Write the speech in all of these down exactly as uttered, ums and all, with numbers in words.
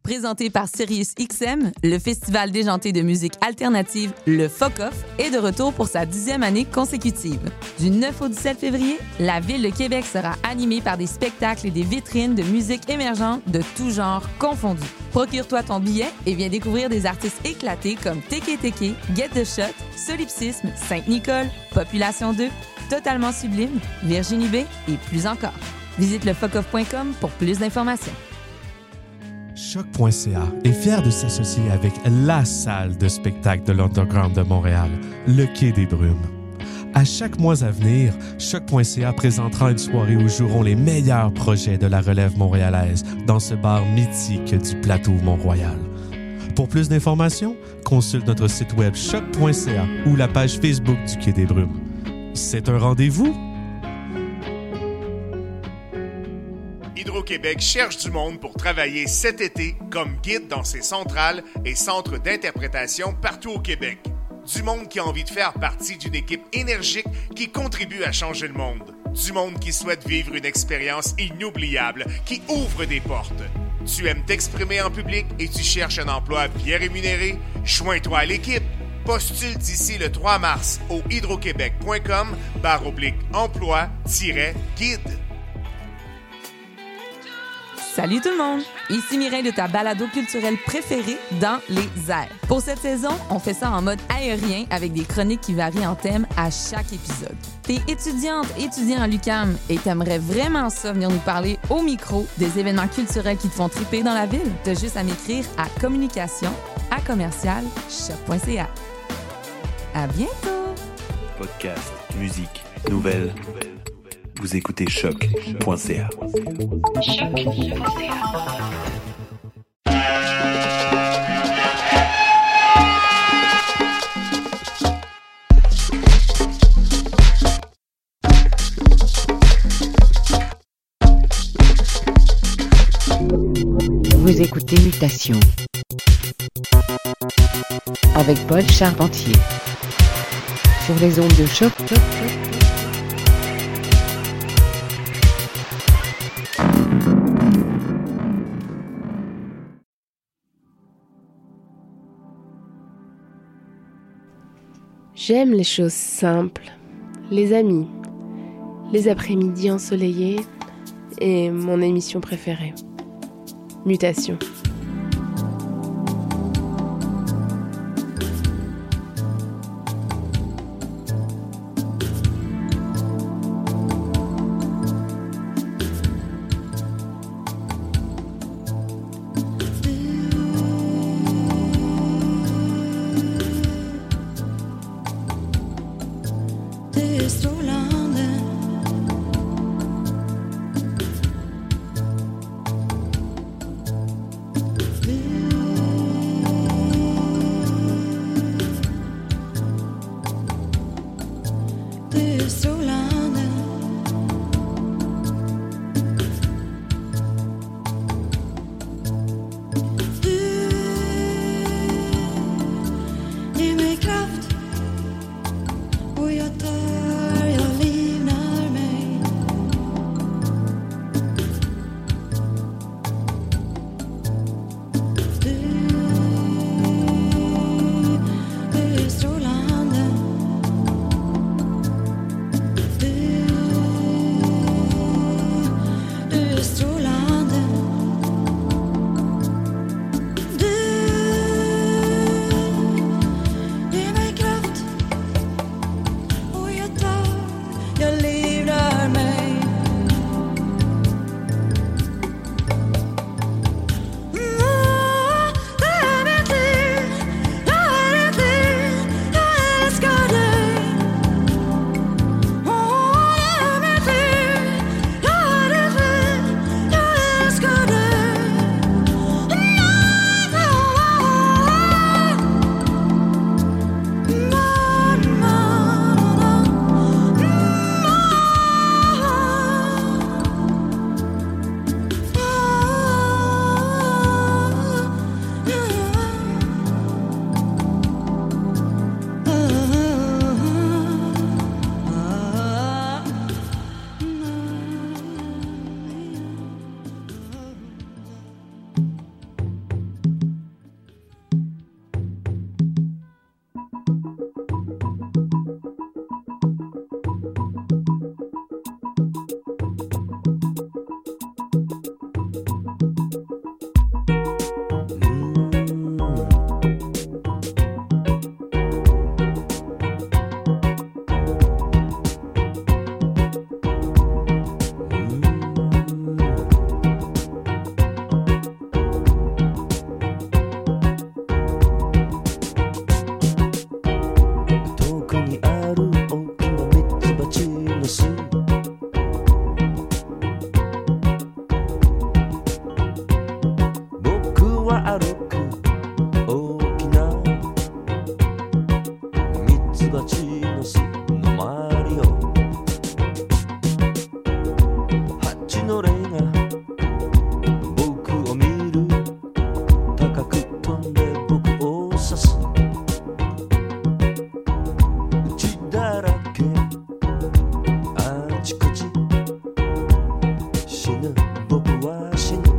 Présenté par Sirius X M, le festival déjanté de musique alternative, le F O C Off, est de retour pour sa dixième année consécutive. Du neuf au dix-sept février, la Ville de Québec sera animée par des spectacles et des vitrines de musique émergente de tous genres confondus. Procure-toi ton billet et viens découvrir des artistes éclatés comme Teke Teke, Get the Shot, Solipsisme, Sainte-Nicole, Population deux, Totalement Sublime, Virginie B et plus encore. Visite le focoff point com pour plus d'informations. Choc point c a est fier de s'associer avec la salle de spectacle de l'Underground de Montréal, le Quai des Brumes. À chaque mois à venir, Choc point c a présentera une soirée où joueront les meilleurs projets de la relève montréalaise dans ce bar mythique du plateau Mont-Royal. Pour plus d'informations, consulte notre site web choc point c a ou la page Facebook du Quai des Brumes. C'est un rendez-vous? Hydro-Québec cherche du monde pour travailler cet été comme guide dans ses centrales et centres d'interprétation partout au Québec. Du monde qui a envie de faire partie d'une équipe énergique qui contribue à changer le monde. Du monde qui souhaite vivre une expérience inoubliable, qui ouvre des portes. Tu aimes t'exprimer en public et tu cherches un emploi bien rémunéré? Joins-toi à l'équipe. Postule d'ici le trois mars au hydroquebec point com barre oblique emploi tiret guide. Salut tout le monde! Ici Mireille de ta balado culturelle préférée, Dans les airs. Pour cette saison, on fait ça en mode aérien avec des chroniques qui varient en thème à chaque épisode. T'es étudiante, étudiant à l'U Q A M et t'aimerais vraiment ça venir nous parler au micro des événements culturels qui te font triper dans la ville? T'as juste à m'écrire à communication à commercial choc point c a. À bientôt! Podcast, musique, nouvelles. Vous écoutez choc point c a. choc point c a. Vous écoutez Mutation avec Paul Charpentier sur les ondes de choc. J'aime les choses simples, les amis, les après-midi ensoleillés et mon émission préférée, Mutation. は歩く大きなミツバチの巣の周りを蜂の霊が僕を見る高く飛んで僕を刺す血だらけあちこち死ぬ僕は死ぬ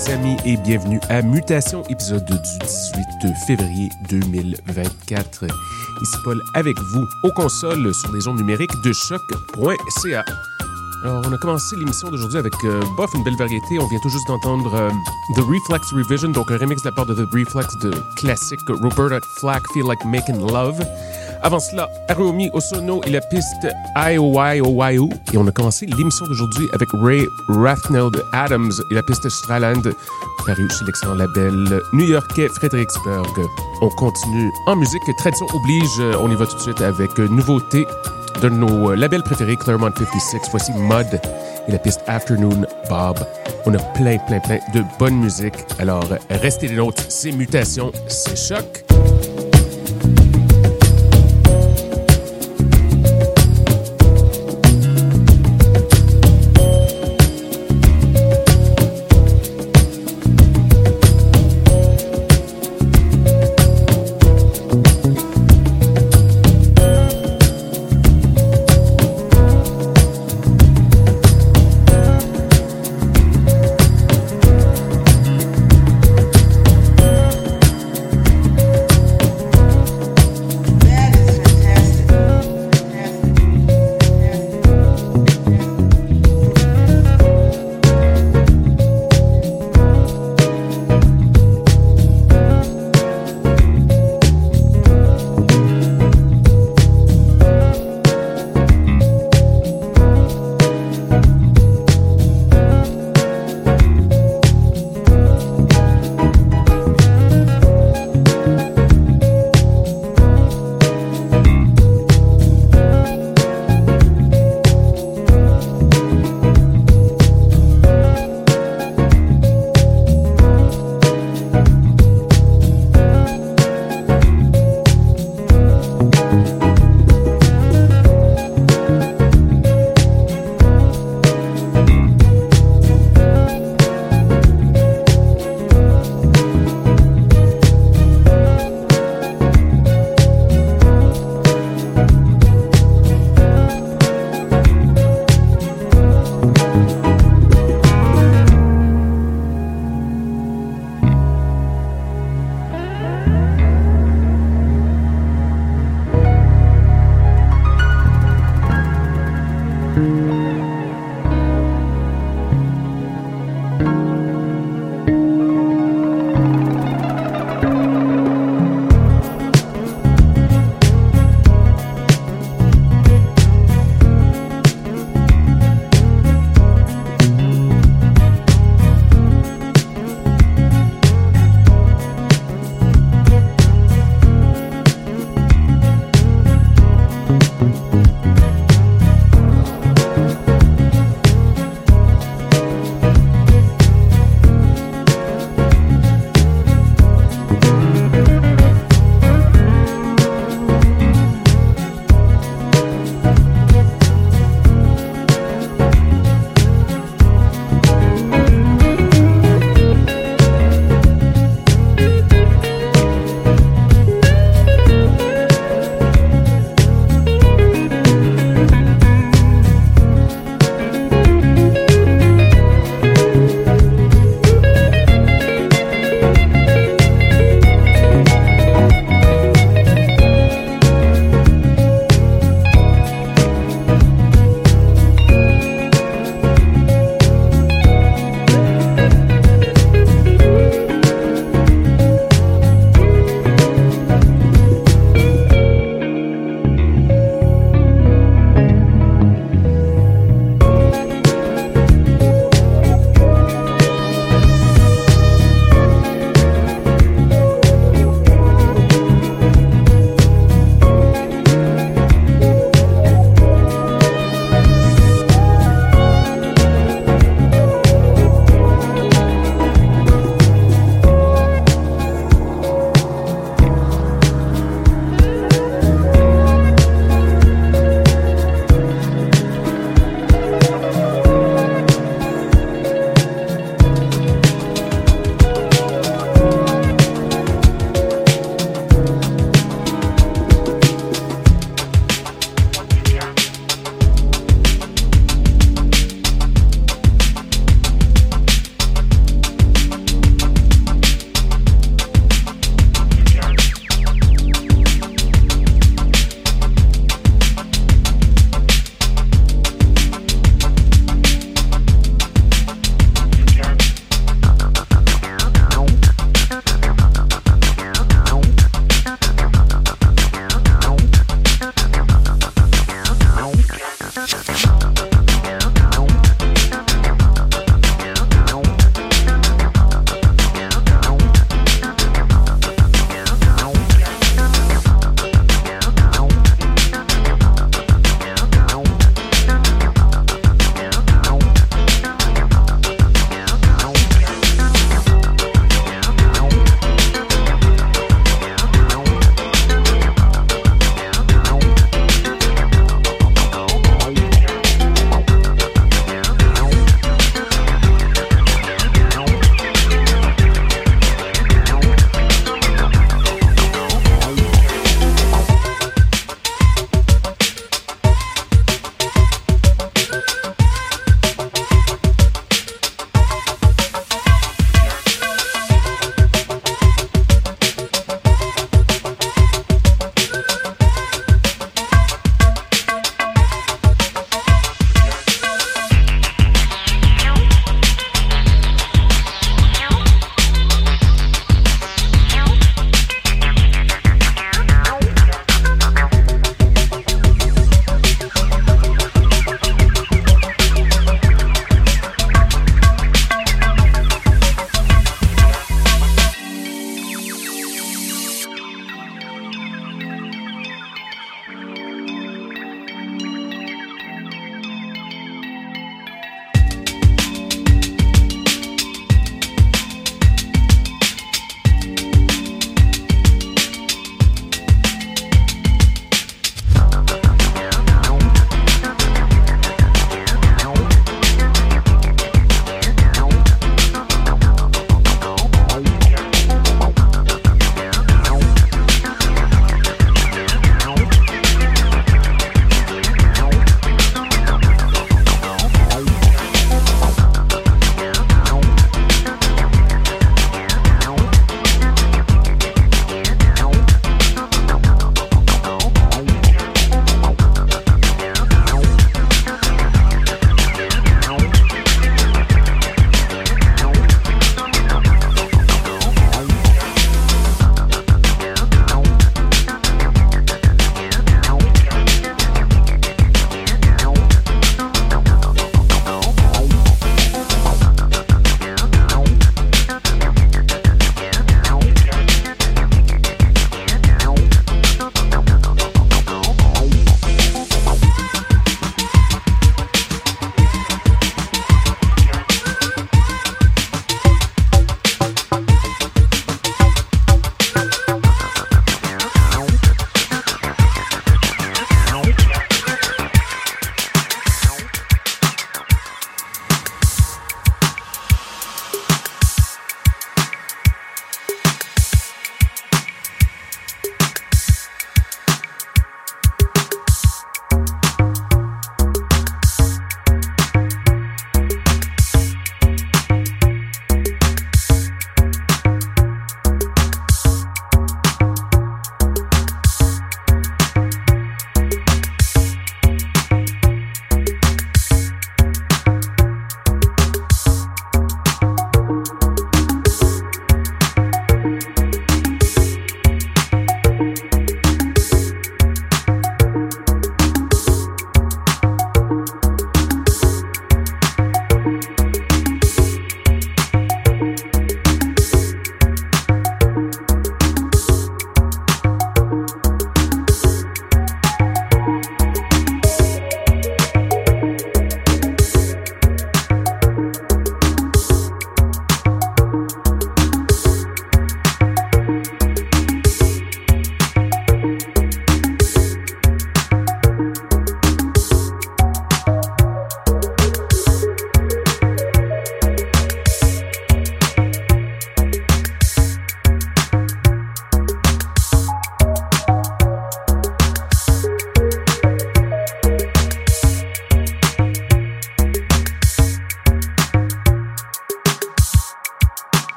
les amis, et bienvenue à Mutation, épisode du dix-huit février deux mille vingt-quatre. Ici Paul avec vous aux consoles sur les ondes numériques de choc point c a. Alors, on a commencé l'émission d'aujourd'hui avec euh, bof, une belle variété. On vient tout juste d'entendre euh, The Reflex Revision, donc un remix de la part de The Reflex de classique Roberta Flack, Feel Like Making Love. Avant cela, Haruomi Hosono et la piste I O I O Y O. Et on a commencé l'émission d'aujourd'hui avec Ray Rathneld Adams et la piste Straland, paru chez l'excellent label new-yorkais Fredericksburg. On continue en musique, tradition oblige. On y va tout de suite avec nouveauté de nos labels préférés, Claremont cinquante-six. Voici Mud et la piste Afternoon Bob. On a plein, plein, plein de bonne musique. Alors, restez les nôtres. C'est Mutation, c'est Choc.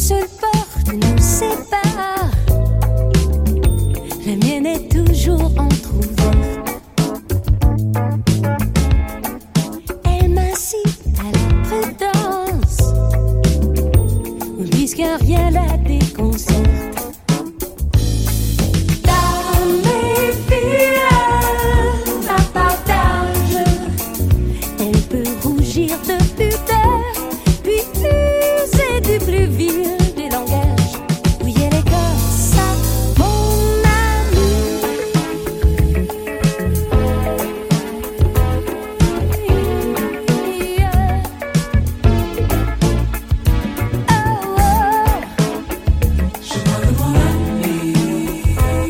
seule porte nous sépare. La mienne est toujours entrouverte. Elle m'incite à la prudence, puisque rien la déconcerte. De pudeur, puis user du plus vil des langages. Oui, elle est comme ça, mon amie. Yeah. Oh, oh. Je parle de mon amie.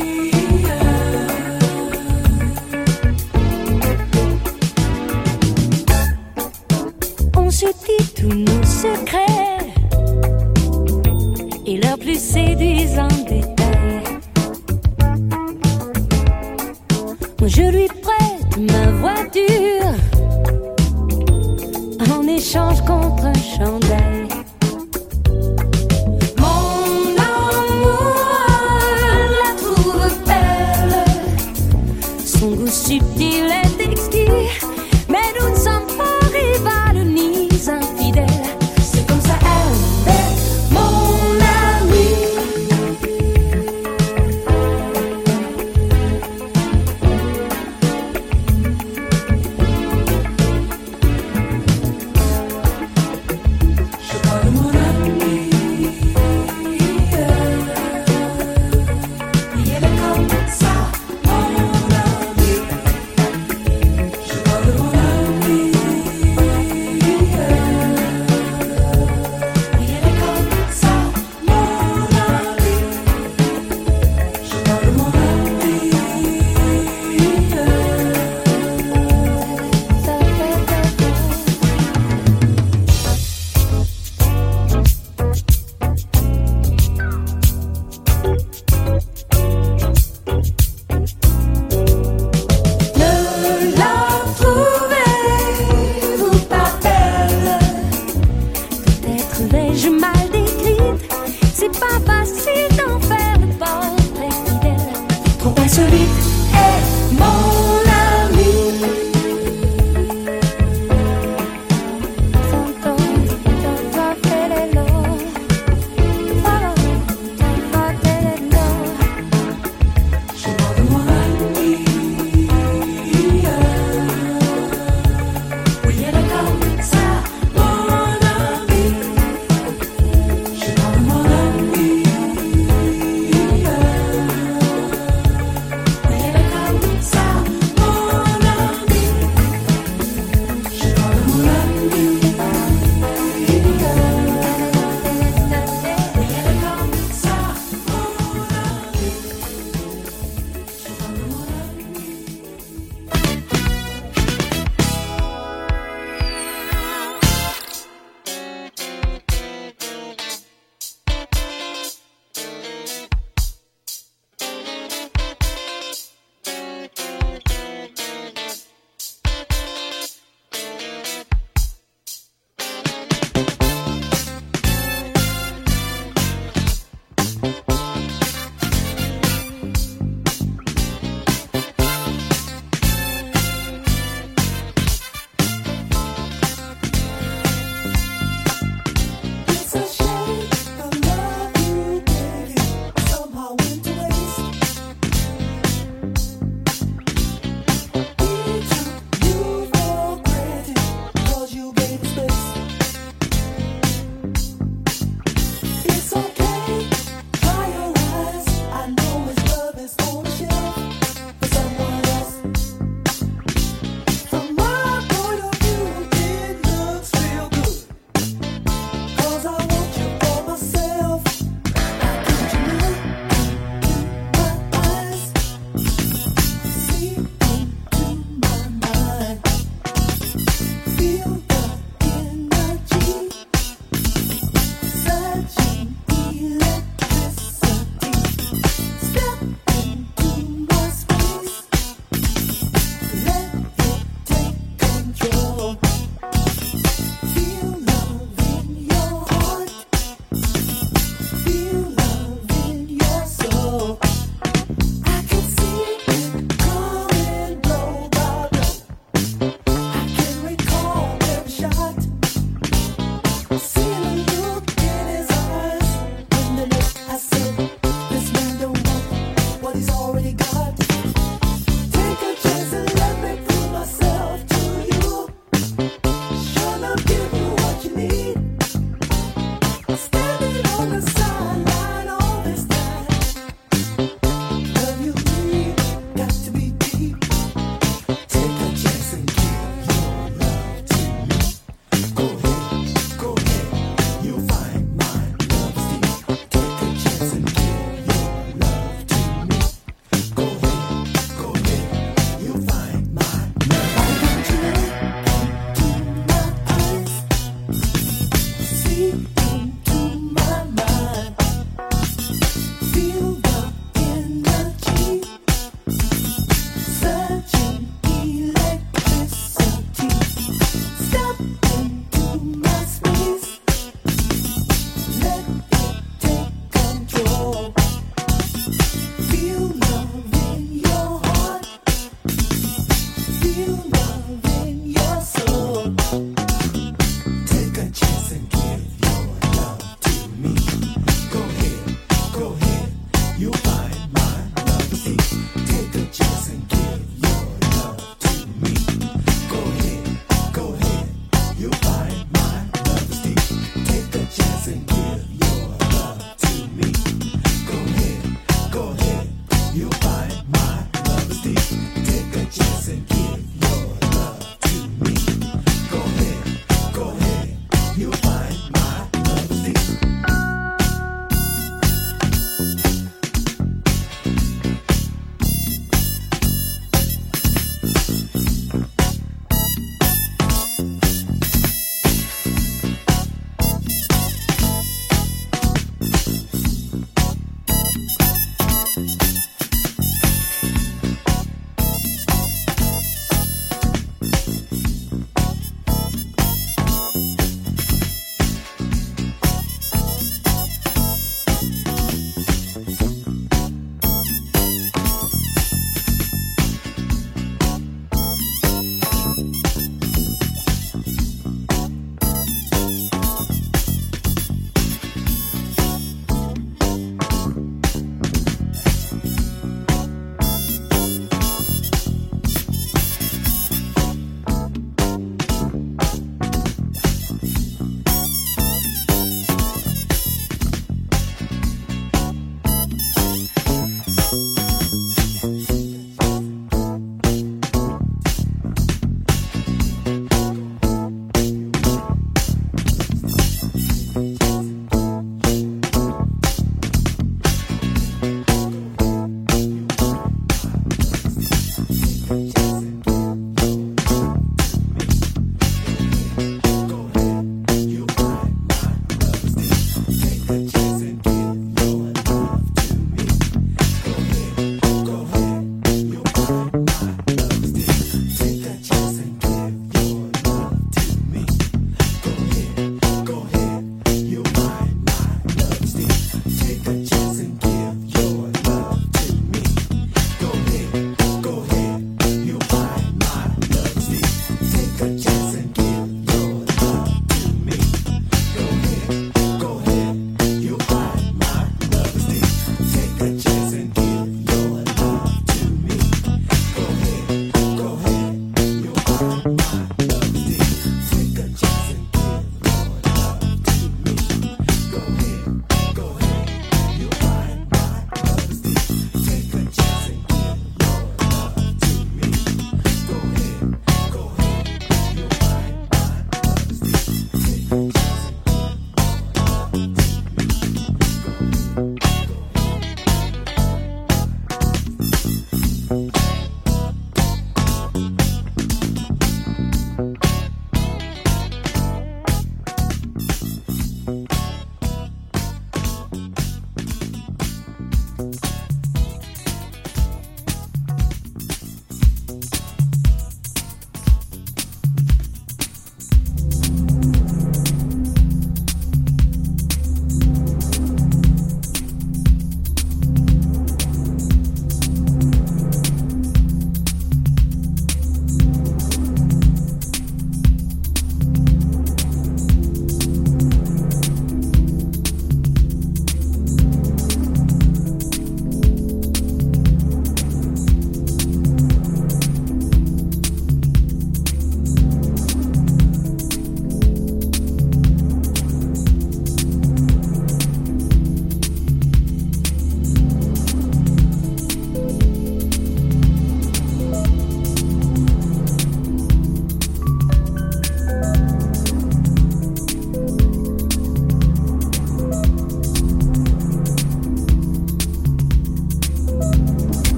On se dit tous nos secrets et leurs plus séduisants détails. Moi je lui prête ma voiture en échange contre un chandail. Mon amour la trouve belle, son goût subtil est exquis, mais nous ne sommes pas rivales ni infidèles. C'est comme ça elle est mon amie. Je parle de mon amie. Oui, elle est comme ça, mon amie. Je parle de mon amie. Vais-je mal décrite? C'est pas facile d'en faire le portrait fidèle. Trop insolite est mon ami. Santo, Santo, Pelelo. Follow, Santo, Pelelo. Je parle de mon ami. Oui, elle est comme ça. Feel the energy surging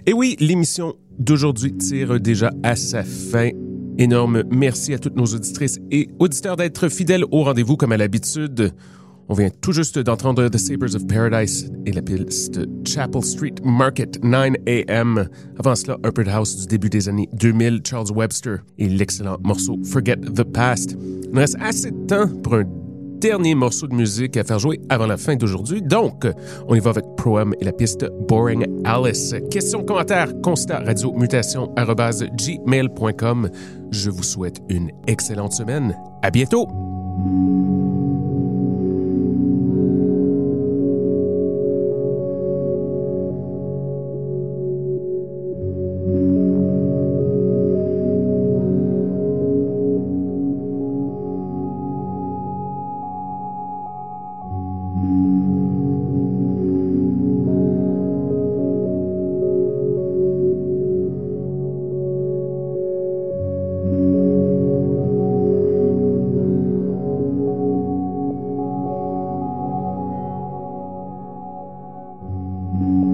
Et oui, l'émission d'aujourd'hui tire déjà à sa fin. Énorme merci à toutes nos auditrices et auditeurs d'être fidèles au rendez-vous comme à l'habitude. On vient tout juste d'entendre The Sabres of Paradise et la piste Chapel Street Market nine a m. Avant cela, Upward House du début des années deux mille, Charles Webster et l'excellent morceau Forget the Past. Il nous reste assez de temps pour un dernier morceau de musique à faire jouer avant la fin d'aujourd'hui. Donc, on y va avec Pro-Am et la piste Boring Alice. Questions, commentaires, constat, radio, mutation, arobase gmail point com. Je vous souhaite une excellente semaine. À bientôt! Thank you.